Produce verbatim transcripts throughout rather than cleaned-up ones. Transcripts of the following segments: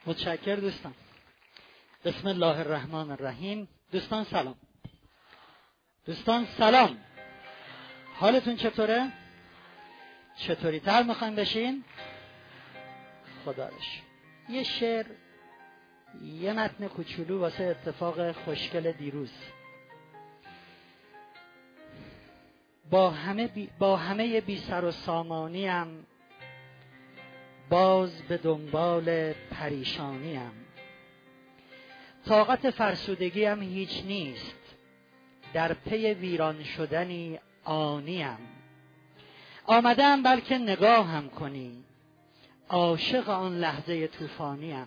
متشکر دوستان. بسم الله الرحمن الرحیم. دوستان سلام. دوستان سلام. حالتون چطوره؟ چطوری تر میخواین بشین؟ خداش. یه شعر، یه متن کوچولو واسه اتفاق خوشگل دیروز. با همه بی با همه بی سر و سامانیم، باز به دنبال پریشانیم. طاقت فرسودگیم هیچ نیست، در پی ویران شدنی آنیم. آمدم بلکه نگاهم کنی، عاشق آن لحظه طوفانیم.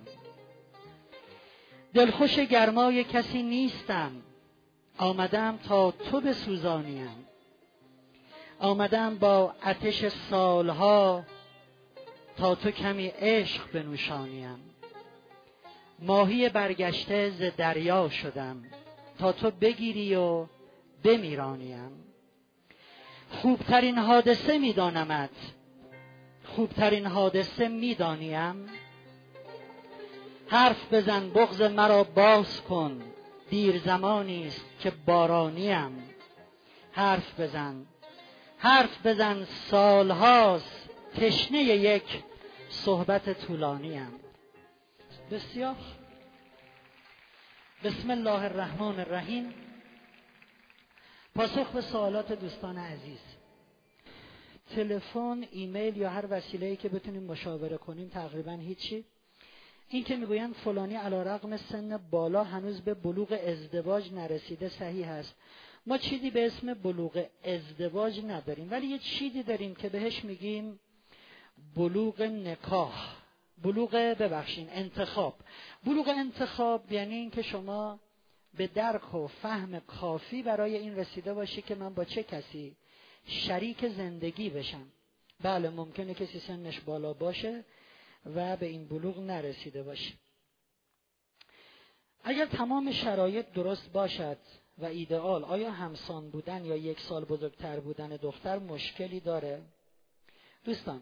دلخوش گرمای کسی نیستم، آمدم تا تو بسوزانیم. آمدم با آتش سالها تا تو کمی عشق بنوشانیم. ماهی برگشته ز دریا شدم، تا تو بگیری و بمیرانیم. خوبترین حادثه میدانمت، خوبترین حادثه میدانیم. حرف بزن بغض مرا باز کن، دیر زمانی است که بارانیم. حرف بزن حرف بزن سالهاست، تشنه یک صحبت طولانیم. بسیار. بسم الله الرحمن الرحیم. پاسخ به سوالات دوستان عزیز. تلفن، ایمیل یا هر وسیله‌ای که بتونیم مشاوره کنیم تقریبا هیچی. این که میگویند فلانی علیرغم سن بالا هنوز به بلوغ ازدواج نرسیده صحیح است. ما چیزی به اسم بلوغ ازدواج نداریم، ولی یه چیزی داریم که بهش میگیم بلوغ نکاح، بلوغ ببخشین انتخاب. بلوغ انتخاب یعنی این که شما به درک و فهم کافی برای این رسیده باشی که من با چه کسی شریک زندگی بشم. بله ممکنه کسی سنش بالا باشه و به این بلوغ نرسیده باشه. اگر تمام شرایط درست باشد و ایدئال، آیا همسان بودن یا یک سال بزرگتر بودن دختر مشکلی داره؟ دوستان،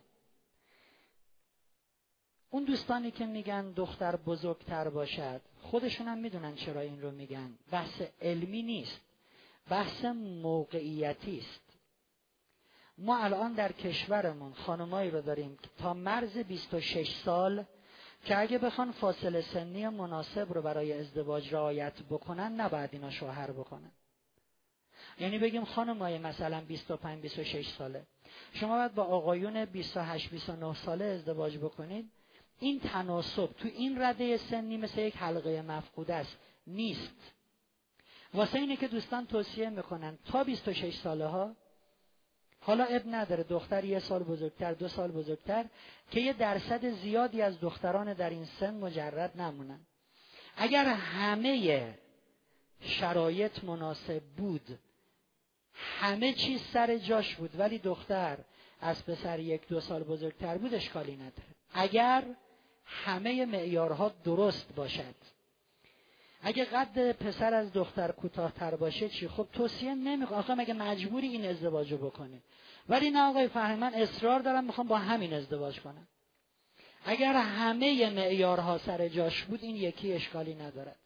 اون دوستانی که میگن دختر بزرگتر باشد خودشون هم میدونن چرا این رو میگن. بحث علمی نیست، بحث موقعیتی است. ما الان در کشورمون خانمایی رو داریم تا مرز بیست و شش سال که اگه بخوان فاصله سنی مناسب رو برای ازدواج رعایت بکنن نباید اینا شوهر بکنن. یعنی بگیم خانمای مثلا بیست و پنج بیست و شش ساله شما باید با آقایون بیست و هشت بیست و نه ساله ازدواج بکنید. این تناسب تو این رده سنی مثل یک حلقه مفقوده است، نیست. واسه اینه که دوستان توصیه میکنن تا بیست و شش ساله ها، حالا اب نداره دختر یه سال بزرگتر دو سال بزرگتر، که یه درصد زیادی از دختران در این سن مجرد نمونن. اگر همه شرایط مناسب بود، همه چیز سر جاش بود، ولی دختر از پسر یک دو سال بزرگتر بود، اشکالی نداره. اگر همه معیارها درست باشد. اگه قد پسر از دختر کوتاه‌تر باشه چی؟ خب توصیه نمی‌کنم. آخه مگه مجبوری این ازدواجو بکنی؟ ولی نه آقای فهمی، من اصرار دارم میخوام با همین ازدواج کنم. اگر همه معیارها سر جاش بود، این یکی اشکالی نداره.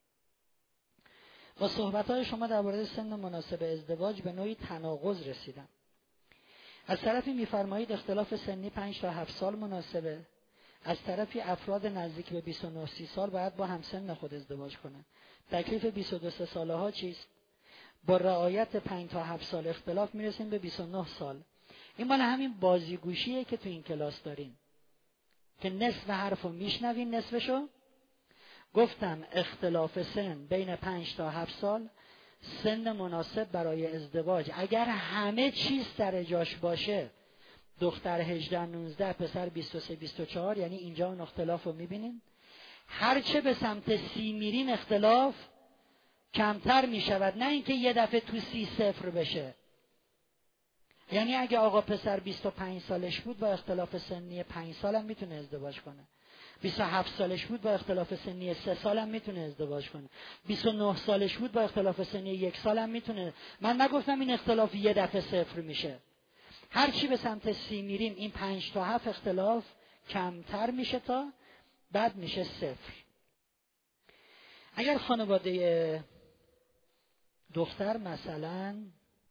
با صحبت‌های شما درباره سن مناسب ازدواج به نوعی تناقض رسیدم. از طرفی می‌فرمایید اختلاف سنی پنج تا هفت سال مناسبه، از طرفی افراد نزدیک به بیست و نه سی سال باید با همسن خود ازدواج کنن. تکلیف بیست و دو ساله ها چیست؟ با رعایت پنج تا هفت سال اختلاف میرسیم به بیست و نه سال. این مال همین بازیگوشیه که تو این کلاس داریم که نصف حرفو میشنوین نصفشو. گفتم اختلاف سن بین پنج تا هفت سال سن مناسب برای ازدواج. اگر همه چیز سر جاش باشه، دختر هجده نوزده، پسر بیست و سه بیست و چهار، یعنی اینجا اون اختلاف رو میبینین. هرچه به سمت سی میرین اختلاف کمتر میشود، نه اینکه یه دفعه تو سی صفر بشه. یعنی اگه آقا پسر بیست و پنج سالش بود با اختلاف سنی پنج سالم میتونه ازدواج کنه. بیست و هفت سالش بود با اختلاف سنی سه سالم میتونه ازدواج کنه. بیست و نه سالش بود با اختلاف سنی یک سالم میتونه. من نگفتم این اختلاف یه دفعه صفر میشه. هر چی به سمت سی میریم این پنج تا هفت اختلاف کمتر میشه تا بعد میشه صفر. اگر خانواده دختر مثلا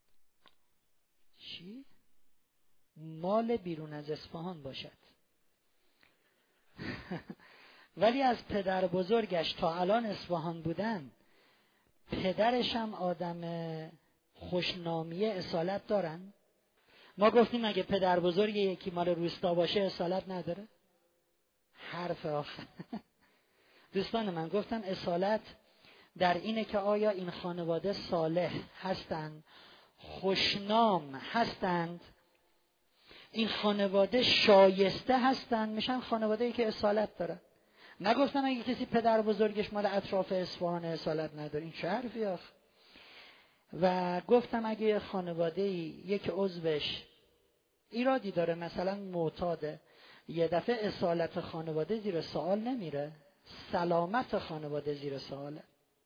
چی؟ مال بیرون از اصفهان باشد ولی از پدر بزرگش تا الان اصفهان بودن، پدرش هم آدم خوشنامی اصالت دارن. ما گفتیم اگه پدر بزرگ یکی مال روستا باشه اصالت نداره. حرف آخر دوستان من گفتم اصالت در اینه که آیا این خانواده صالح هستند، خوشنام هستند، این خانواده شایسته هستند، میشن خانواده‌ای که اصالت داره. نگفتم اگه کسی پدر بزرگش مال اطراف اصفهان اصالت نداره. این چه حرفی آخه؟ و گفتم اگه خانواده‌ای یک عضوش ایرادی داره، مثلا معتاده، یه دفعه اصالت خانواده زیر سوال نمیره، سلامت خانواده زیر سواله.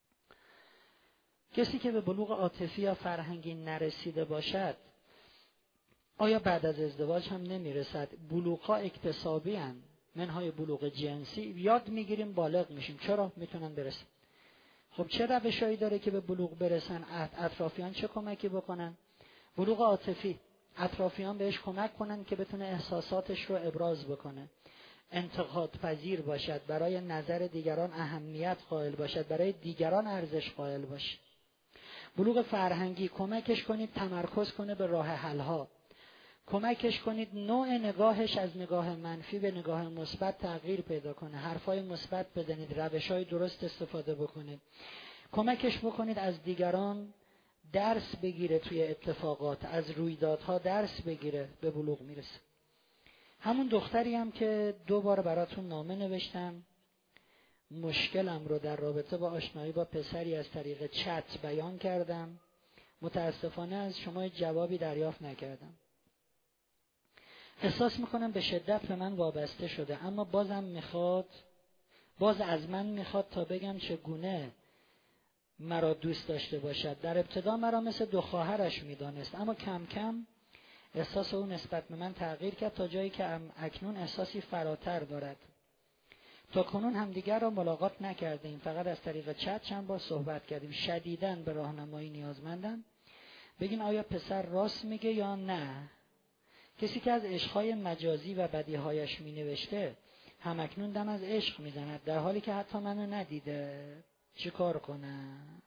کسی که به بلوغ عاطفی یا فرهنگی نرسیده باشد آیا بعد از ازدواج هم نمیرسد؟ بلوغ‌ها اکتسابی هستند، منهای بلوغ جنسی یاد میگیریم بالغ میشیم. چرا میتونن برسن؟ خب چه روشایی داره که به بلوغ برسن؟ اطرافیان چه کمکی بکنن؟ بلوغ عاطفی، اطرافیان بهش کمک کنن که بتونه احساساتش رو ابراز بکنه، انتقاد پذیر باشد، برای نظر دیگران اهمیت قائل باشد، برای دیگران ارزش قائل باشد. بلوغ فرهنگی، کمکش کنید تمرکز کنه به راه حل‌ها، کمکش کنید نوع نگاهش از نگاه منفی به نگاه مثبت تغییر پیدا کنه، حرفای مثبت بزنید، روش‌های درست استفاده بکنید، کمکش بکنید از دیگران درس بگیره، توی اتفاقات از رویدادها درس بگیره، به بلوغ میرسه. همون دختری هم که دو بار براتون نامه نوشتم، مشکلم رو در رابطه با آشنایی با پسری از طریق چت بیان کردم، متاسفانه از شما جوابی دریافت نکردم. احساس میکنم به شدت به من وابسته شده، اما بازم میخواد باز از من میخواد تا بگم چگونه مرا دوست داشته باشد. در ابتدا مرا مثل دو خواهرش میدانست، اما کم کم احساس او نسبت به من تغییر کرد تا جایی که اکنون احساسی فراتر دارد. تا کنون همدیگر را ملاقات نکردیم، فقط از طریق چت چند بار صحبت کردیم. شدیداً به راهنمایی نیازمندم. بگین آیا پسر راست میگه یا نه؟ کسی که از عشقهای مجازی و بدیهایش می نوشته همکنون دم از عشق می زند، در حالی که حتی منو ندیده. چی کار کنم؟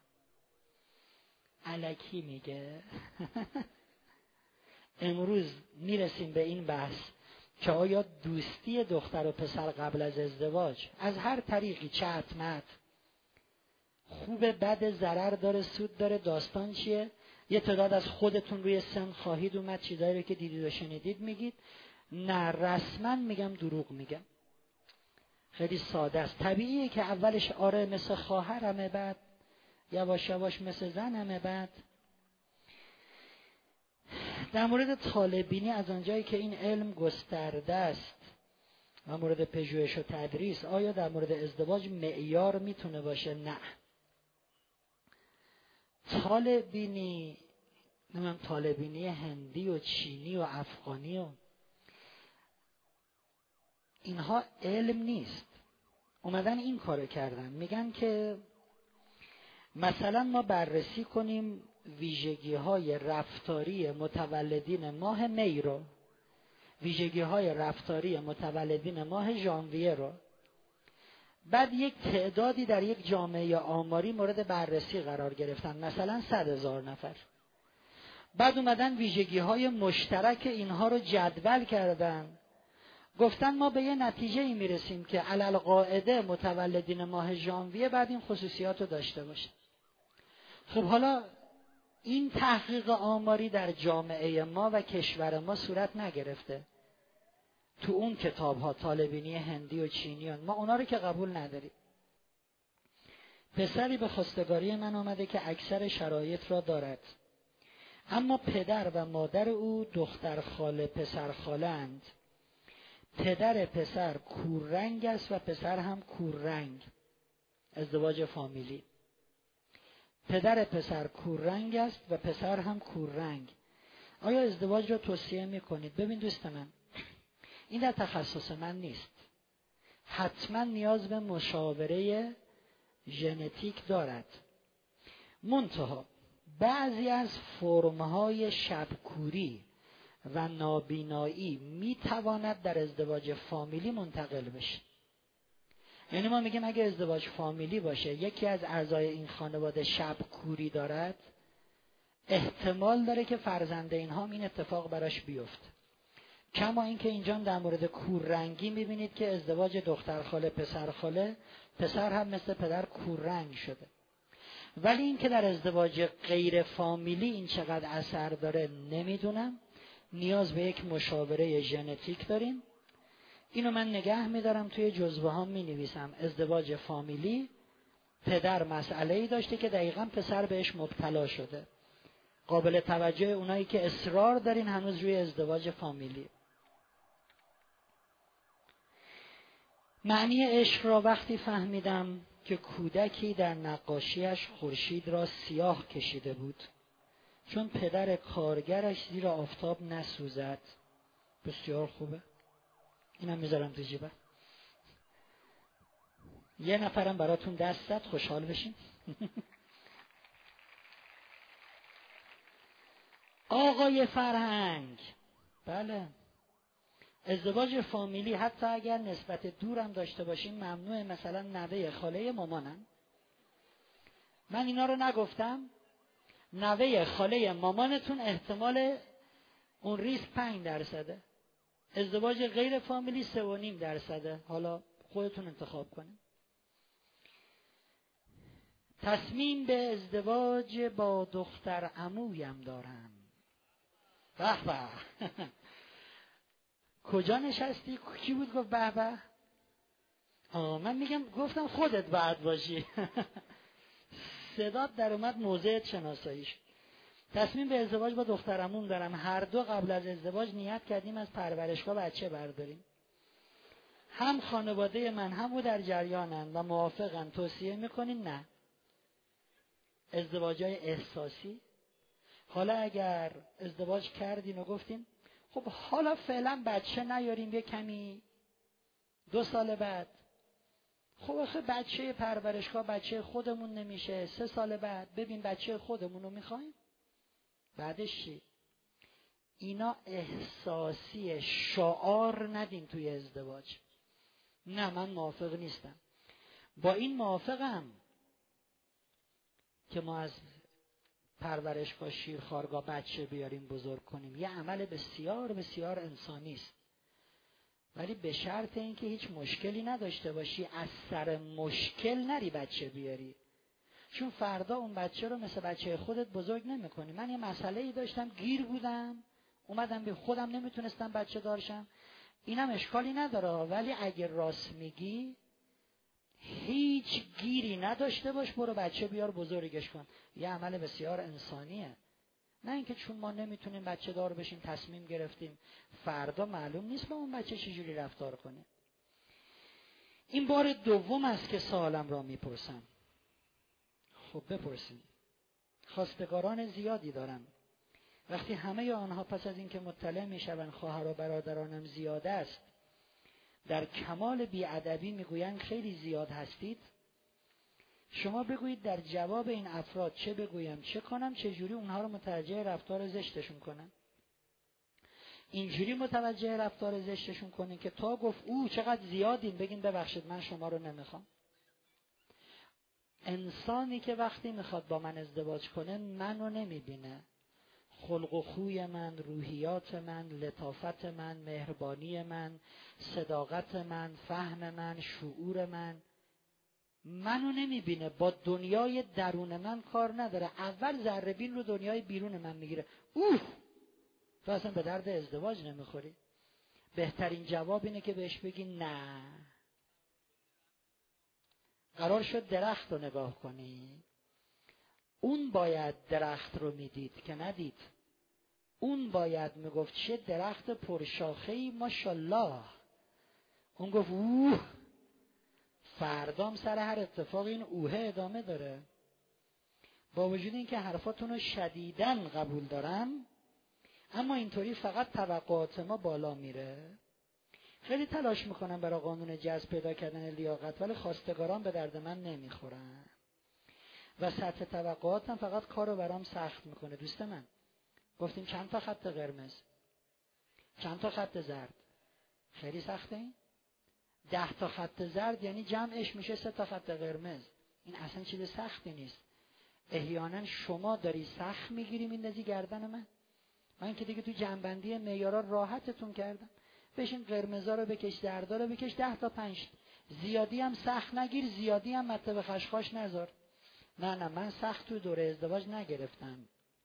الکی میگه. امروز میرسیم به این بحث که آیا دوستی دختر و پسر قبل از ازدواج از هر طریقی، چت مت، خوبه، بد، ضرر داره، سود داره، داستان چیه؟ یه تعداد از خودتون روی سن خواهید اومد چیزایی رو که دیدید و شنیدید میگید. نه، رسما میگم دروغ میگم. خیلی ساده است. طبیعیه که اولش آره مثل خواهرمه، بعد یواش یواش مثل زنمه. بعد در مورد طالبینی از آنجایی که این علم گسترده است و مورد پژوهش و تدریس، آیا در مورد ازدواج معیار میتونه باشه؟ نه. طالبینی نمیم طالبینی هندی و چینی و افغانی و اینها علم نیست. اومدن این کارو کردن، میگن که مثلا ما بررسی کنیم ویژگی های رفتاری متولدین ماه می رو، ویژگی های رفتاری متولدین ماه ژانویه رو، بعد یک تعدادی در یک جامعه آماری مورد بررسی قرار گرفتن، مثلا صد هزار نفر. بعد اومدن ویژگی های مشترک اینها رو جدول کردن، گفتن ما به یه نتیجه ای میرسیم که علل قاعده متولدین ماه ژانویه بعد این خصوصیات رو داشته باشه. خب حالا این تحقیق آماری در جامعه ما و کشور ما صورت نگرفته. تو اون کتاب ها طالبینی هندی و چینیان، ما اونا رو که قبول نداریم. پسری به خواستگاری من آمده که اکثر شرایط را دارد، اما پدر و مادر او دختر خاله پسر خاله اند. پدر پسر کوررنگ است و پسر هم کوررنگ. ازدواج فامیلی. پدر پسر کوررنگ است و پسر هم کوررنگ. آیا ازدواج را توصیه میکنید؟ ببین دوست من، این در تخصص من نیست. حتما نیاز به مشاوره ژنتیک دارد. منتها بعضی از فرم‌های شبکوری و نابینایی میتواند در ازدواج فامیلی منتقل بشه. یعنی ما میگیم اگه ازدواج فامیلی باشه، یکی از اعضای این خانواده شبکوری دارد، احتمال داره که فرزند اینها هم این اتفاق براش بیفته. کما اینکه اینجا در مورد کوررنگی میبینید که ازدواج دختر خاله پسر خاله، پسر هم مثل پدر کوررنگ شده. ولی این که در ازدواج غیر فامیلی این چقدر اثر داره نمیدونم. نیاز به یک مشاوره ژنتیک داریم. اینو من نگه میدارم توی جزوه ها می نویسم. ازدواج فامیلی، پدر مسئله‌ای داشته که دقیقاً پسر بهش مبتلا شده. قابل توجه اونایی که اصرار دارین هنوز روی ازدواج فامیلی. معنی عشق را وقتی فهمیدم که کودکی در نقاشیش خورشید را سیاه کشیده بود چون پدر کارگرش زیر آفتاب نسوزد. بسیار خوبه. اینم میذارم تو جیبم. یه نفرم براتون دست زد، خوشحال بشین. آقای فرهنگ، بله، ازدواج فامیلی حتی اگر نسبت دورم داشته باشیم ممنوعه. مثلا نوه خاله مامانم، من اینا رو نگفتم، نوه خاله مامانتون احتمال اون ریسک پنج درصده، ازدواج غیر فامیلی سه و نیم درصده. حالا خودتون انتخاب کنید. تصمیم به ازدواج با دختر عمویم دارم. به به. کجا نشستی؟ کی بود گفت به به؟ آه من میگم گفتم خودت بعد باشی. صدات در اومد موضعت شناسایی شد. تصمیم به ازدواج با دختر عموم دارم. هر دو قبل از ازدواج نیت کردیم از پرورشگاه بچه برداریم. هم خانواده من هم او در جریانن و موافقن. توصیه میکنین؟ نه. ازدواجای احساسی. حالا اگر ازدواج کردین و گفتین خب حالا فعلا بچه نیاریم، یه کمی دو سال بعد، خب آخه بچه پرورشگاه بچه خودمون نمیشه، سه سال بعد ببین بچه خودمون رو میخوایم، بعدش چی؟ اینا احساسی. شعار ندین توی ازدواج. نه من موافق نیستم. با این موافقم که ما از پرورشگاه شیرخوارگاه بچه بیاریم بزرگ کنیم. یه عمل بسیار بسیار انسانی است، ولی به شرط اینکه هیچ مشکلی نداشته باشی، از سر مشکل نری بچه بیاری، چون فردا اون بچه رو مثل بچه خودت بزرگ نمی‌کنی. من یه مسئله‌ای داشتم، گیر بودم، اومدم به خودم نمیتونستم بچه دارشم. اینم اشکالی نداره، ولی اگه راست میگی هیچ گیری نداشته باش، برو بچه بیار بزرگش کن. یه عمل بسیار انسانیه. نه اینکه چون ما نمیتونیم بچه دار بشیم تصمیم گرفتیم، فردا معلوم نیست با اون بچه چجوری رفتار کنه. این بار دوم است که سوالم را میپرسم. خب بپرسیم. خواستگاران زیادی دارم. وقتی همه آنها پس از اینکه مطلع میشوند خواهر و برادرانم زیاد است، در کمال بی‌ادبی میگویند خیلی زیاد هستید، شما بگویید در جواب این افراد چه بگویم، چه کنم، چه جوری اونها رو متوجه رفتار زشتشون کنم. اینجوری متوجه رفتار زشتشون کنین که تا گفت او چقدر زیادین بگین ببخشید من شما رو نمیخوام. انسانی که وقتی میخواد با من ازدواج کنه منو نمیبینه، خلق و خوی من، روحیات من، لطافت من، مهربانی من، صداقت من، فهم من، شعور من، منو نمیبینه، با دنیای درون من کار نداره. اول ذره بین رو دنیای بیرون من میگیره. اوه تو اصلا به درد ازدواج نمیخوری. بهترین جواب اینه که بهش بگی نه. قرار شد درخت رو نگاه کنی، اون باید درخت رو میدید که ندید. اون باید میگفت چه درخت پرشاخه‌ای ماشاءالله. اون گفت اوه. فردام سر هر اتفاق این اوه ادامه داره. با وجود اینکه حرفاتون رو شدیداً قبول دارم، اما اینطوری فقط توقعات ما بالا میره. خیلی تلاش میکنم برای قانون جذب پیدا کردن لیاقت، ولی خواستگاران به درد من نمیخورن و سطح توقعاتم فقط کارو برام سخت میکنه. دوست من گفتیم چند تا خط قرمز، چند تا خط زرد، خیلی سخته این. ده تا خط زرد یعنی جمعش میشه سه تا خط قرمز. این اصلا چیز سختی نیست. احیانا شما داری سخت میگیری میندازی گردن من. من که دیگه تو جنبندی معیارا راحتتون کردم. بشین قرمزا رو بکش، زردا رو بکش، ده تا پنج. زیادی هم سخت نگیر، زیادی هم مطلب خشخاش نذار. نه نه من سخت تو دوره ازدواج نگرفتم.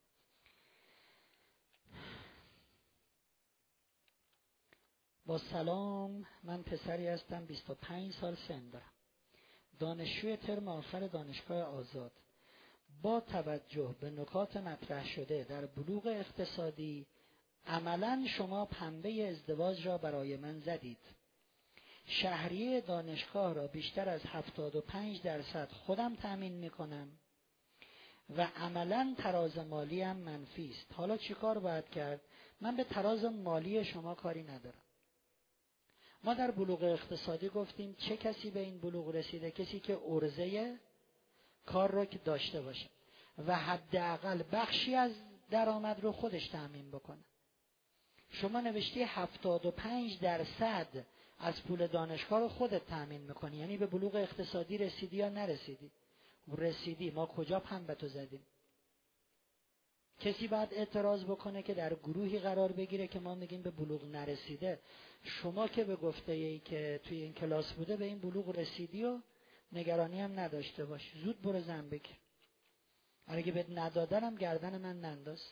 با سلام، من پسری هستم، بیست و پنج سال سن دارم، دانشجوی ترم آخر دانشگاه آزاد. با توجه به نکات مطرح شده در بلوغ اقتصادی، عملاً شما پنبه ازدواج را برای من زدید. شهریه دانشگاه را بیشتر از هفتاد و پنج درصد خودم تأمین میکنم و عملاً تراز مالی هم منفی است. حالا چیکار باید کرد؟ من به تراز مالی شما کاری ندارم. ما در بلوغ اقتصادی گفتیم چه کسی به این بلوغ رسیده؟ کسی که عرضه کار رو که داشته باشه و حداقل بخشی از درآمد رو خودش تأمین بکنه. شما نوشتی هفتاد و پنج درصد از پول دانشگاه رو خودت تأمین میکنی، یعنی به بلوغ اقتصادی رسیدی یا نرسیدی؟ رسیدی. ما کجا پنبه تو زدیم؟ کسی باید اعتراض بکنه که در گروهی قرار بگیره که ما میگیم به بلوغ نرسیده. شما که به گفته ای که توی این کلاس بوده به این بلوغ رسیدی و نگرانی هم نداشته باش، زود برو زن بگیر. اگه بهت ندادنم گردن من ننداز.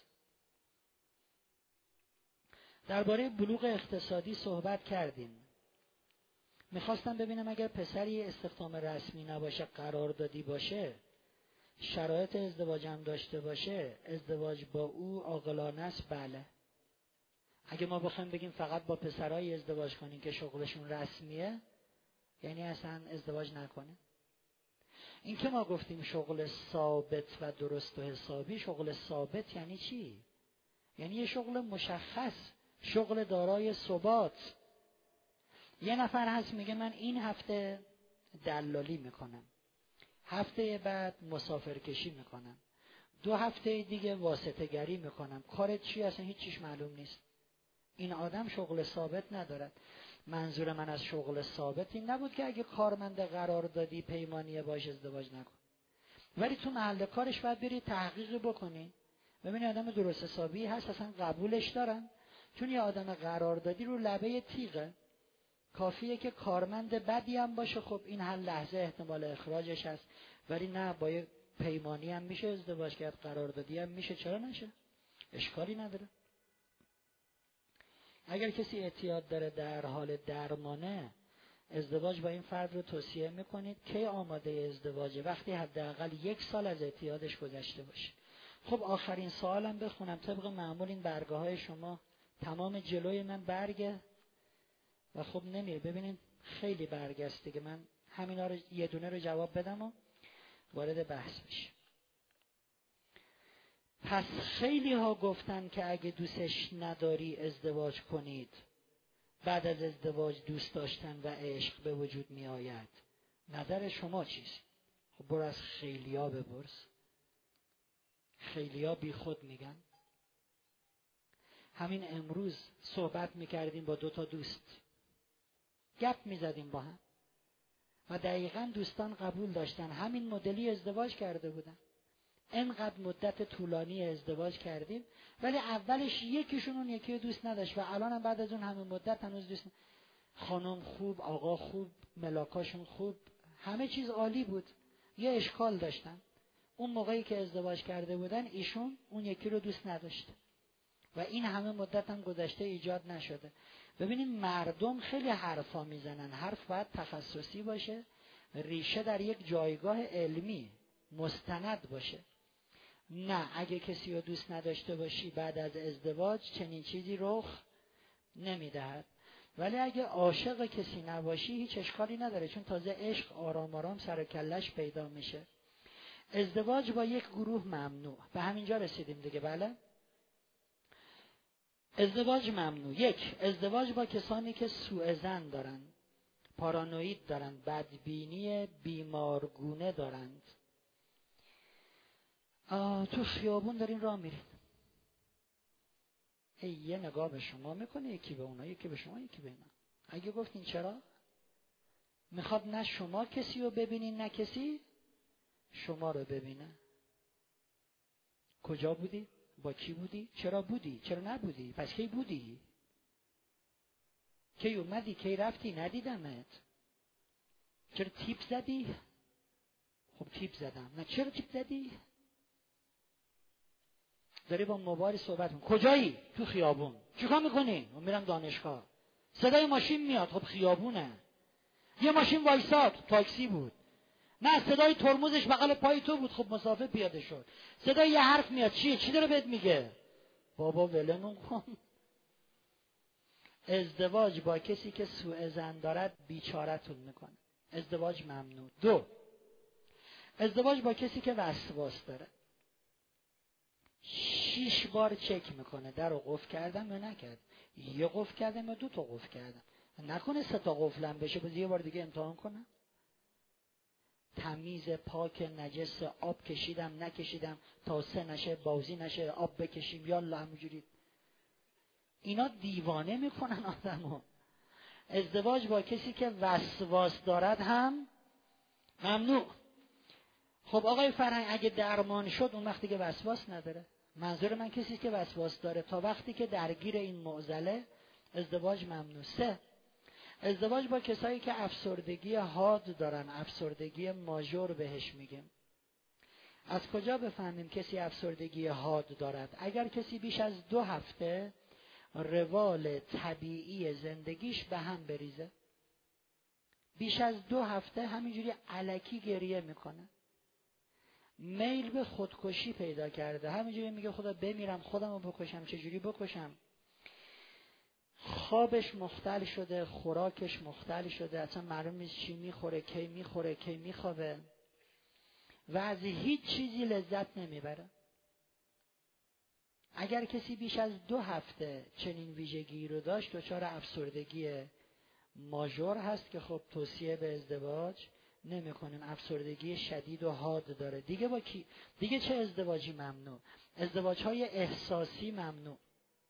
درباره بلوغ اقتصادی صحبت کردیم. میخواستم ببینم اگر پسری استخدام رسمی نباشه، قراردادی باشه، شرایط ازدواج هم داشته باشه، ازدواج با او عاقلانه است؟ بله. اگه ما بخوایم بگیم فقط با پسرای ازدواج کنین که شغلشون رسمیه، یعنی اصلا ازدواج نکنه. این که ما گفتیم شغل ثابت و درست و حسابی، شغل ثابت یعنی چی؟ یعنی یه شغل مشخص، شغل دارای ثبات. یه نفر هست میگه من این هفته دلالی میکنم، هفته بعد مسافرکشی میکنم، دو هفته دیگه واسطه گری میکنم. کارت چی؟ اصلا هیچ چیش معلوم نیست. این آدم شغل ثابت ندارد. منظور من از شغل ثابت این نبود که اگه کارمند قراردادی پیمانی باش ازدواج نکن، ولی تو محل کارش باید بری تحقیق بکنی ببینی آدم درست حسابی هست، اصلا قبولش دارن. چون یه آدم قراردادی رو لبه تیغه، کافیه که کارمند بدی هم باشه، خب این هر لحظه احتمال اخراجش هست. ولی نه، با یه پیمانی هم میشه ازدواج کرد، قراردادی هم میشه، چرا نشه؟ اشکالی نداره. اگر کسی اعتیاد داره در حال درمانه، ازدواج با این فرد رو توصیه میکنید کی آماده ازدواجه؟ وقتی حداقل یک سال از اعتیادش گذشته باشه. خب آخرین سوالم بخونم. طبق معمول این برگه های شما تمام جلوی من برگه و خب نمیره. ببینید خیلی برگ است دیگه. من همینا رو یه دونه رو جواب بدم و وارد بحث بشیم. پس خیلی ها گفتن که اگه دوستش نداری ازدواج کنید، بعد از ازدواج دوست داشتن و عشق به وجود می آید. نظر شما چیست؟ خب برو از خیلی ها بپرس. خیلی ها بی خود میگن. همین امروز صحبت میکردیم با دو تا دوست، گپ میزدیم با هم و دقیقاً دوستان قبول داشتن، همین مدلی ازدواج کرده بودن. اینقدر مدت طولانی ازدواج کردیم ولی اولش یکیشون اون یکی دوست نداشت و الان هم بعد از اون همین مدت هنوز دوست. خانم خوب، آقا خوب، ملاکاشون خوب، همه چیز عالی بود. یه اشکال داشتن. اون موقعی که ازدواج کرده بودن ایشون اون یکی رو دوست نداشت و این همه مدت هم گذشته ایجاد نشده. ببینید مردم خیلی حرفا میزنن. حرف باید تخصصی باشه، ریشه در یک جایگاه علمی مستند باشه. نه، اگه کسی رو دوست نداشته باشی بعد از ازدواج چنین چیزی رخ نمیدهد. ولی اگه عاشق کسی نباشی هیچ اشکالی نداره، چون تازه عشق آرام آرام سر و کلش پیدا میشه. ازدواج با یک گروه ممنوع. به همینجا رسیدیم دیگه. بله. ازدواج ممنوع. یک، ازدواج با کسانی که سوء ظن دارند، پارانوید دارند، بدبینی بیمارگونه دارند. تو خیابون دارین راه میرین، یه نگاه به شما میکنه، یکی به اونا، یکی به شما، یکی به اینا. اگه گفتین چرا؟ میخواد نه شما کسی رو ببینین نه کسی شما رو ببینه. کجا بودی؟ با کی بودی؟ چرا بودی؟ چرا نبودی؟ پس کی بودی؟ کی اومدی؟ کی رفتی؟ ندیدمت. چرا تیپ زدی؟ خب تیپ زدم. نه چرا تیپ زدی؟ داری با موبایل صحبت می‌کنی. کجایی؟ تو خیابون. چیکار می‌کنی؟ من میرم دانشگاه. صدای ماشین میاد. خب خیابونه. یه ماشین وایساد، تاکسی بود. نه صدای ترمزش بغل پای تو بود. خب مسافر پیاده شد. صدای یه حرف میاد. چیه؟ چی داره بهت میگه؟ بابا ولمون کن. ازدواج با کسی که سوء ظن دارد بیچاره‌تون میکنه. ازدواج ممنوع. دو، ازدواج با کسی که وسواس داره. شیش بار چک میکنه در رو قفل کردم یا نکرد، یه قفل کردم یا دو تا قفل کردم، نکنه سه تا قفلم بشه باز یه بار دیگه امتحان کنم. تمیز، پاک، نجس، آب کشیدم نکشیدم، تا سه نشه، بازی نشه، آب بکشیم یالا همینجوری. اینا دیوانه میکنن آدمو. ازدواج با کسی که وسواس دارد هم ممنوع. خب آقای فرهنگ اگه درمان شد اون وقتی که وسواس نداره. منظور من کسی که وسواس داره تا وقتی که درگیر این معضله ازدواج ممنوع. سه، ازدواج با کسایی که افسردگی حاد دارن، افسردگی ماژور بهش میگیم. از کجا بفهمیم کسی افسردگی حاد دارد؟ اگر کسی بیش از دو هفته روال طبیعی زندگیش به هم بریزه، بیش از دو هفته همینجوری الکی گریه میکنه، میل به خودکشی پیدا کرده، همینجوری میگه خدا بمیرم خودمو بکشم، چجوری بکشم، خوابش مختل شده، خوراکش مختل شده، اصلا معلوم نیست چی میخوره، کی میخوره، کی میخوابه و از هیچ چیزی لذت نمیبره. اگر کسی بیش از دو هفته چنین ویژگی رو داشت دچار افسردگی ماژور هست که خب توصیه به ازدواج نمی کنیم. افسردگی شدید و حاد داره. دیگه با کی؟ دیگه چه ازدواجی ممنوع؟ ازدواج‌های احساسی ممنوع.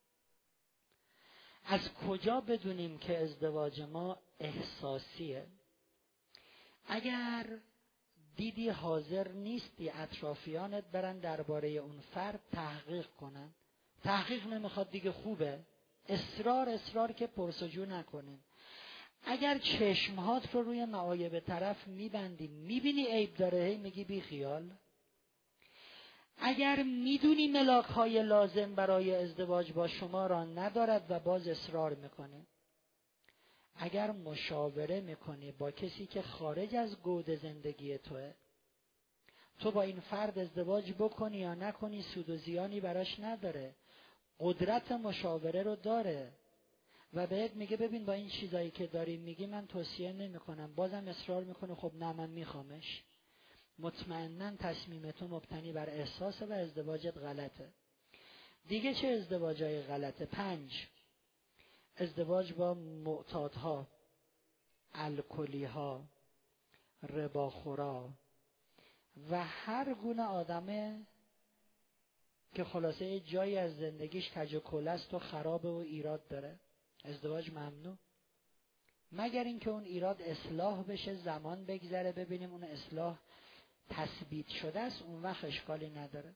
از کجا بدونیم که ازدواج ما احساسیه؟ اگر دیدی حاضر نیستی اطرافیانت برن درباره اون فرد تحقیق کنن، تحقیق نمیخواد دیگه خوبه، اصرار اصرار که پرسجو نکنین. اگر چشمهات رو روی معایب طرف میبندی، میبینی عیب داره، هی میگی بی خیال. اگر میدونی ملاک‌های لازم برای ازدواج با شما را ندارد و باز اصرار میکنه. اگر مشاوره میکنی با کسی که خارج از گود زندگی توه، تو با این فرد ازدواج بکنی یا نکنی سود و زیانی براش نداره، قدرت مشاوره رو داره و بهت میگه ببین با این چیزایی که داری میگی من توصیه نمی کنم، بازم اصرار میکنه خب نه من میخوامش، مطمئناً تصمیم تو مبتنی بر احساسه و ازدواجت غلطه. دیگه چه ازدواجای غلطه؟ پنج، ازدواج با معتادها، الکلی‌ها، رباخورا و هر گونه آدمه که خلاصه جایی از زندگیش کج و کوله است و خرابه و ایراد داره. ازدواج ممنوع، مگر اینکه اون ایراد اصلاح بشه، زمان بگذره ببینیم اون اصلاح تثبیت شده است، اون وقت اشکالی نداره.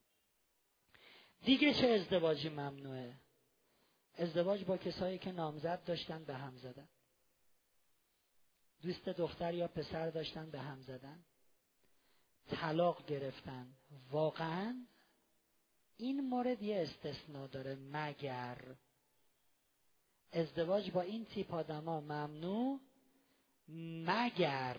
دیگه چه ازدواجی ممنوعه؟ ازدواج با کسایی که نامزد داشتن به هم زدن، دوست دختر یا پسر داشتن به هم زدن، طلاق گرفتن. واقعا این مورد یه استثناء داره، مگر ازدواج با این تیپ آدما ممنوع، مگر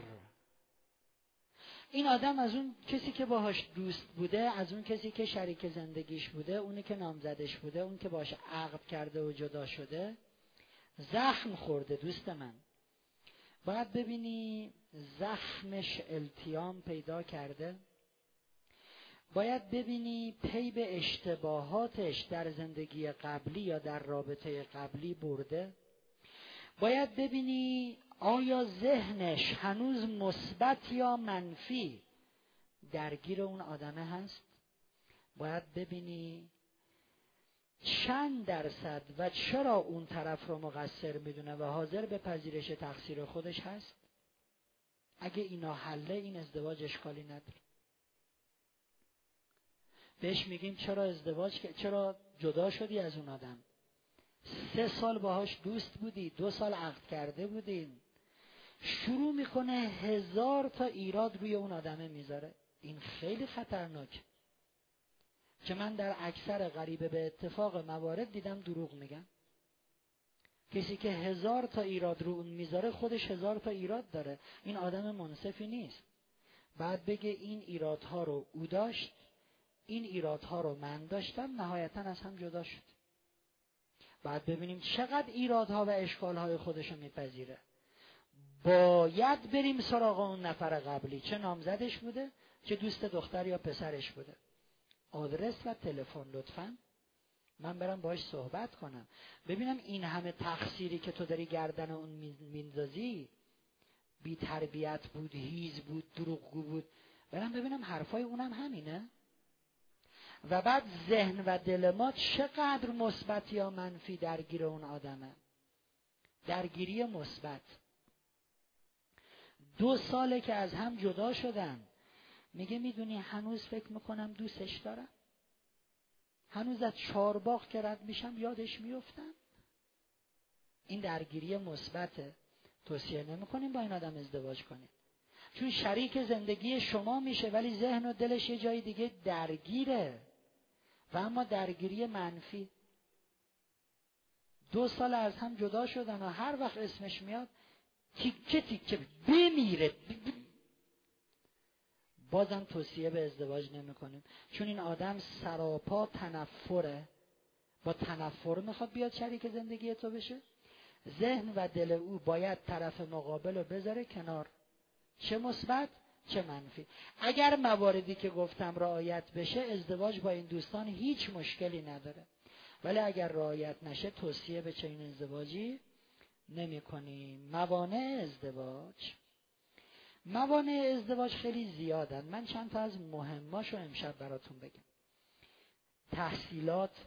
این آدم از اون کسی که باهاش دوست بوده، از اون کسی که شریک زندگیش بوده، اونی که نامزدش بوده، اون که باهاش عقد کرده و جدا شده، زخم خورده. دوست من باید ببینی زخمش التیام پیدا کرده، باید ببینی پی به اشتباهاتش در زندگی قبلی یا در رابطه قبلی برده. باید ببینی آیا ذهنش هنوز مثبت یا منفی درگیر اون آدمه هست. باید ببینی چند درصد و چرا اون طرف رو مقصر میدونه و حاضر به پذیرش تقصیر خودش هست. اگه اینا حله، این ازدواج اشکالی نداره. بهش میگیم چرا ازدواج، چرا جدا شدی از اون آدم؟ سه سال باهاش دوست بودی، دو سال عقد کرده بودین. شروع میکنه هزار تا ایراد روی اون آدمه میذاره. این خیلی خطرناک، که من در اکثر غریبه به اتفاق موارد دیدم دروغ میگن. کسی که هزار تا ایراد رو اون میذاره خودش هزار تا ایراد داره. این آدم منصفی نیست. بعد بگه این ایرادها رو او داشت، این ایرادها رو من داشتم، نهایتا از هم جدا شد. بعد ببینیم چقدر ایرادها و اشکالهای خودش رو میپذیره. باید بریم سراغ اون نفر قبلی، چه نامزدش بوده، چه دوست دختر یا پسرش بوده. آدرس و تلفن لطفاً، من برم باهاش صحبت کنم، ببینم این همه تقصیری که تو داری گردن اون میندازی، بی تربیت بود، هیز بود، دروغگو بود، برم ببینم حرفای اونم همینه. و بعد ذهن و دل ما چقدر مثبت یا منفی درگیر اون آدمه. درگیری مثبت. دو ساله که از هم جدا شدن، میگه میدونی هنوز فکر میکنم دوستش دارم، هنوز از چارباغ که رد میشم یادش میفتم. این درگیری مثبته. توصیه نمیکنیم با این آدم ازدواج کنید، چون شریک زندگی شما میشه ولی ذهن و دلش یه جای دیگه درگیره. و اما درگیری منفی، دو سال از هم جدا شدن و هر وقت اسمش میاد تیکه تیکه بمیره. بازم توصیه به ازدواج نمی کنیم، چون این آدم سراپا تنفره. با تنفر میخواد بیاد شریک زندگی تو بشه. ذهن و دل او باید طرف مقابل رو بذاره کنار، چه مثبت چه منفی. اگر مواردی که گفتم رعایت بشه، ازدواج با این دوستان هیچ مشکلی نداره. ولی اگر رعایت نشه، توصیه به چنین ازدواجی نمی کنیم. موانع ازدواج موانع ازدواج خیلی زیادن. من چند تا از مهماشو امشب براتون بگم. تحصیلات،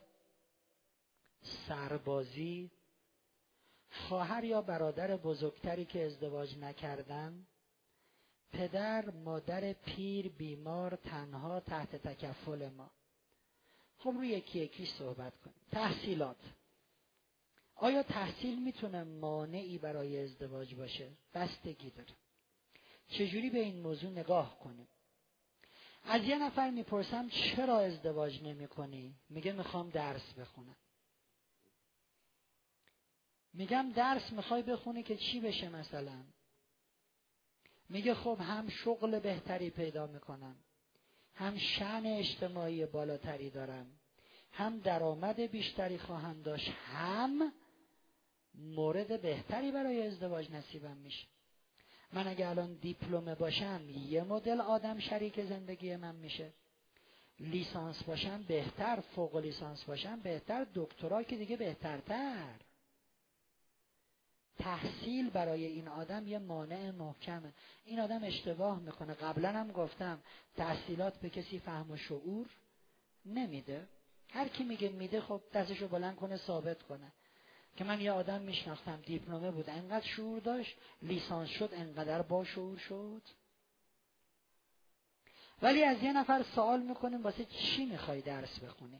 سربازی، خواهر یا برادر بزرگتری که ازدواج نکردن، پدر مادر پیر بیمار تنها تحت تکفل ما. خب روی یکی یکی صحبت کنیم. تحصیلات. آیا تحصیل میتونه مانعی برای ازدواج باشه؟ بستگی داره. چجوری به این موضوع نگاه کنیم؟ از یه نفر میپرسم چرا ازدواج نمی کنی؟ میگه میخوام درس بخونم. میگم درس میخوای بخونی که چی بشه مثلا؟ میگه خب هم شغل بهتری پیدا میکنم، هم شأن اجتماعی بالاتری دارم، هم درآمد بیشتری خواهم داشت، هم مورد بهتری برای ازدواج نصیبم میشه. من اگه الان دیپلم باشم یه مدل آدم شریک زندگی من میشه، لیسانس باشم بهتر، فوق لیسانس باشم بهتر، دکترا که دیگه بهترتر. تحصیل برای این آدم یه مانع محکمه. این آدم اشتباه میکنه. قبلا هم گفتم تحصیلات به کسی فهم و شعور نمیده. هر کی میگه میده، خب دستشو بلند کنه ثابت کنه که من یه آدم میشناختم دیپلمه بود، انقدر شعور داشت، لیسانس شد انقدر با شعور شد. ولی از یه نفر سوال میکنیم واسه چی میخوای درس بخونی؟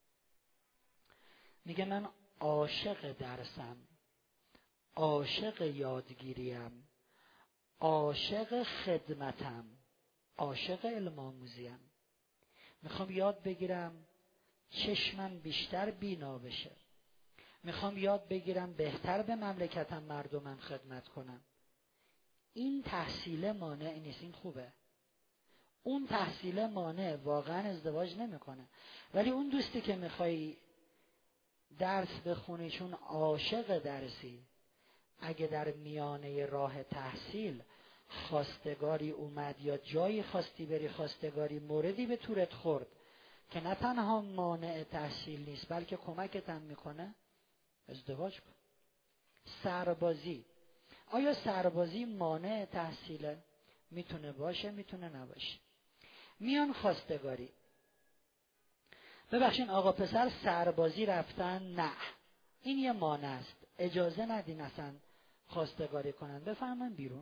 میگه من عاشق درسم، عاشق یادگیریم، عاشق خدمتم، عاشق علم آموزیم. میخوام یاد بگیرم چشمم بیشتر بینا بشه، میخوام یاد بگیرم بهتر به مملکتم مردمم خدمت کنم. این تحصیل مانع نیست، این خوبه. اون تحصیل مانع واقعا ازدواج نمیکنه. ولی اون دوستی که میخوای درس بخونی چون عاشق درسی، اگه در میانه راه تحصیل خواستگاری اومد یا جایی خواستی بری خواستگاری موردی به تورت خورد که نه تنها مانع تحصیل نیست بلکه کمکت هم میکنه، ازدواج کن. سربازی، آیا سربازی مانع تحصیله؟ میتونه باشه، میتونه نباشه. میان خواستگاری، ببخشین آقا پسر سربازی رفتن، نه این یه مانع است، اجازه ندین اصلا خواستگاری کنن، بفرمایید بیرون.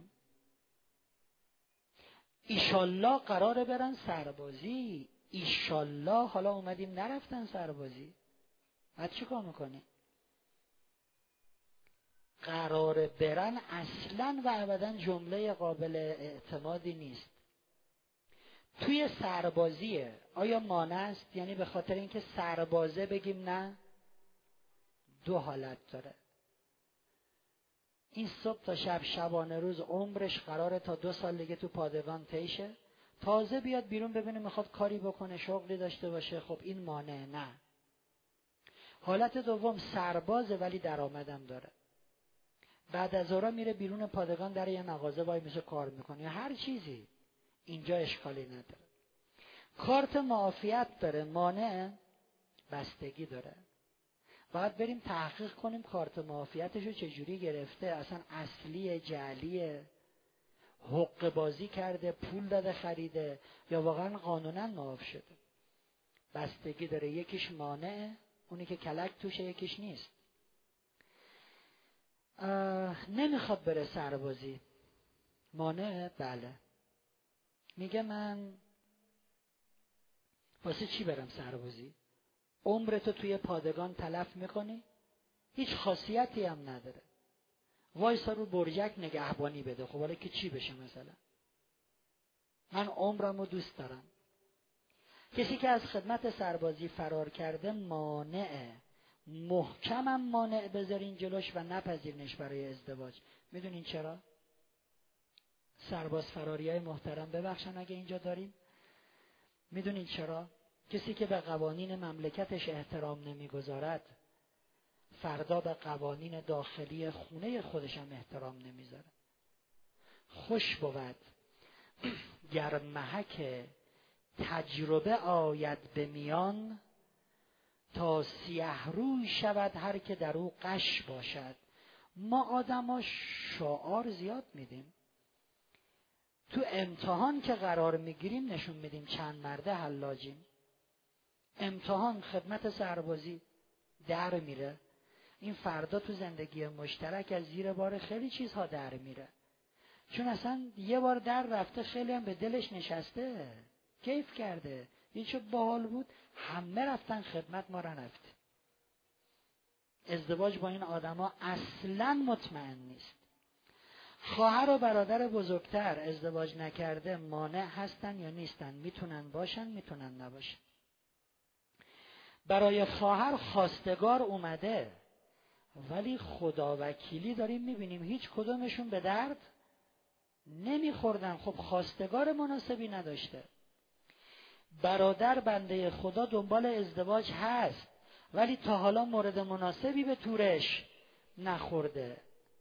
ایشالله قراره برن سربازی، ایشالله حالا اومدیم نرفتن سربازی، بعد چی کار میکنی؟ قراره برن اصلا و ابدا جمله قابل اعتمادی نیست. توی سربازیه، آیا مانع است؟ یعنی به خاطر اینکه سربازه بگیم نه؟ دو حالت داره. این صبح تا شب شبانه روز عمرش قراره تا دو سال دیگه تو پادگان تیشه، تازه بیاد بیرون ببینه میخواد کاری بکنه، شغلی داشته باشه، خب این مانع نه. حالت دوم سربازه ولی درآمدم داره، بعد از اون میره بیرون پادگان در یه مغازه وای میشه کار میکنه یا هر چیزی، اینجا اشکالی نداره. کارت معافیت داره، مانع بستگی داره. باید بریم تحقیق کنیم کارت معافیتشو چجوری گرفته، اصلا اصلیه جعلیه، حق بازی کرده، پول داده خریده، یا واقعا قانونا معاف شده. بستگی داره، یکیش مانع، اونی که کلک توشه، یکیش نیست. نمیخواد بره سربازی، مانع، بله. میگه من واسه چی برم سربازی؟ عمرتو توی پادگان تلف میکنی، هیچ خاصیتی هم نداره، وایسا رو برجک نگهبانی بده، خب حالا که چی بشه؟ مثلا من عمرمو دوست دارم. کسی که از خدمت سربازی فرار کرده مانعه، محکمم مانع بذارین جلوش و نپذیرنش برای ازدواج. میدونین چرا؟ سرباز فراری های محترم ببخشن اگه اینجا داریم، میدونین چرا؟ کسی که به قوانین مملکتش احترام نمیگذارد فردا به قوانین داخلی خونه خودش هم احترام نمیذاره. خوش بود گر محک تجربه آید به میان، تا سیه روی شود هر که در او غش باشد. ما آدما شعار زیاد میدیم، تو امتحان که قرار میگیریم نشون میدیم چند مرده حلاجیم. امتحان خدمت سربازی در میره، این فردا تو زندگی مشترک از زیر بار خیلی چیزها در میره، چون اصلا یه بار در رفته، خیلی هم به دلش نشسته، کیف کرده، یه چه باحال بود، همه رفتن خدمت، ما را نرفتیم. ازدواج با این آدما اصلا مطمئن نیست. خواهر و برادر بزرگتر ازدواج نکرده مانع هستن یا نیستن؟ میتونن باشن، میتونن نباشن. برای خواهر خواستگار اومده، ولی خدا وکیلی داریم میبینیم هیچ کدومشون به درد نمیخوردن، خب خواستگار مناسبی نداشته. برادر بنده خدا دنبال ازدواج هست، ولی تا حالا مورد مناسبی به تورش نخورده.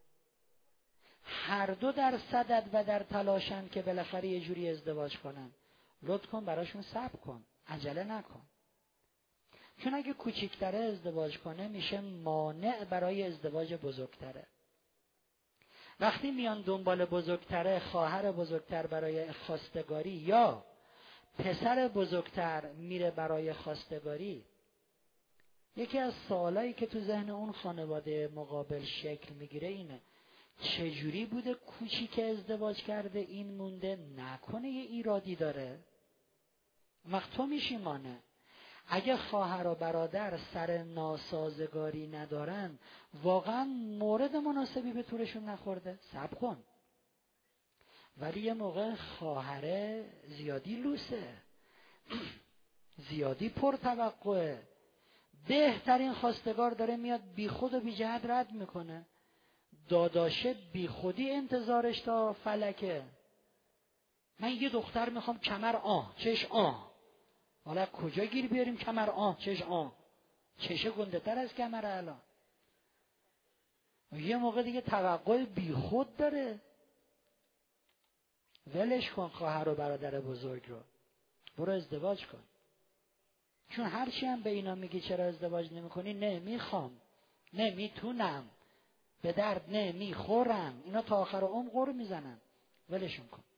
هر دو در صدد و در تلاشن که بالاخره یه جوری ازدواج کنن. لطف کن براشون صبر کن، عجله نکن، چون اگه کوچیکتره ازدواج کنه میشه مانع برای ازدواج بزرگتره. وقتی میان دنبال بزرگتره، خواهر بزرگتر برای خواستگاری یا پسر بزرگتر میره برای خواستگاری، یکی از سوالایی که تو ذهن اون خانواده مقابل شکل میگیره اینه: چجوری بوده کوچیک ازدواج کرده این مونده، نکنه یه ایرادی داره؟ وقت تو میشی مانع. اگه خواهر و برادر سر ناسازگاری ندارن، واقعا مورد مناسبی به طورشون نخورده، صبر کن. ولی یه موقع خواهره زیادی لوسه، زیادی پرتوقعه، بهترین خواستگار داره میاد بی خود و بی جهت رد میکنه، داداشه بی خودی انتظارش تا فلکه. من یه دختر میخوام کمر آه چش آه، حالا کجا گیر بیاریم کمر آه چش آه؟ چشه گنده تر از کمر الان. یه موقع دیگه توقع بی خود داره. ولش کن خواهر و برادر بزرگ رو، برو ازدواج کن. چون هرچی هم به اینا میگی چرا ازدواج نمیکنی، نه میخوام، نه میتونم، به درد نه میخورم، اینا تا آخر عمر غر میزنن، ولشون کن.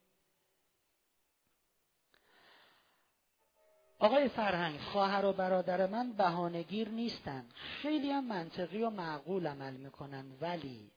آقای فرهنگ، خواهر و برادر من بهانه‌گیر نیستن، خیلی هم منطقی و معقول عمل میکنن، ولی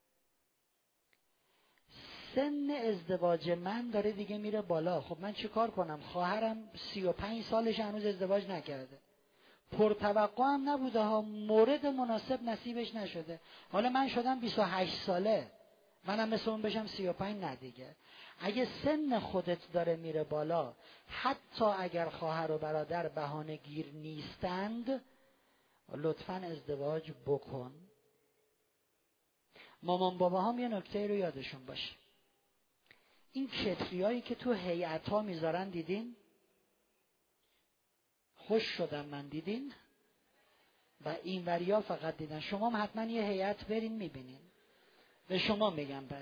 سن ازدواج من داره دیگه میره بالا. خب من چی کار کنم؟ خواهرم سی و پنج سالش هنوز ازدواج نکرده، پرتوقع هم نبوده ها، مورد مناسب نصیبش نشده. حالا من شدم بیست و هشت ساله، منم مثل اون بشم سی و پنج؟ نه دیگه. اگه سن خودت داره میره بالا، حتی اگر خواهر و برادر بهانه گیر نیستند، لطفاً ازدواج بکن. مامان بابا هم یه نکته رو یادشون باشه، این کتریایی که تو هیئت‌ها میذارن دیدین؟ خوش شدم من، دیدین؟ و این وریا فقط دیدن، شما هم حتما یه هیئت برین میبینین. به شما میگم پس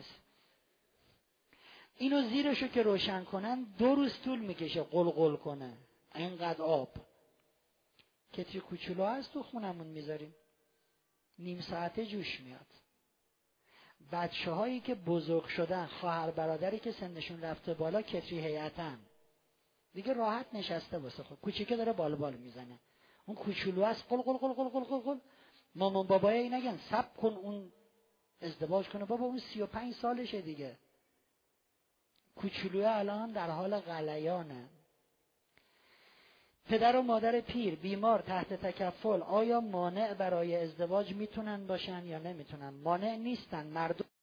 اینو زیرشو که روشن کنن دو روز طول میکشه قلقل کنه، اینقدر آب. کتری کوچولو هست تو خونمون میذاریم، نیم ساعته جوش میاد. بچه هایی که بزرگ شدن، خواهر برادری که سنشون رفته بالا، کتری هیئتن دیگه، راحت نشسته واسه خود، کوچیکه داره بال بال میزنه، اون کوچولو هست قل قل قل قل قل قل قل. مامان بابایی نگن صبر کن اون ازدواج کنه، بابا اون سی و پنج سالشه دیگه، کوچولوی الان در حال غلیانه. پدر و مادر پیر بیمار تحت تکفل، آیا مانع برای ازدواج میتونن باشن یا نمیتونن؟ مانع نیستن، مردم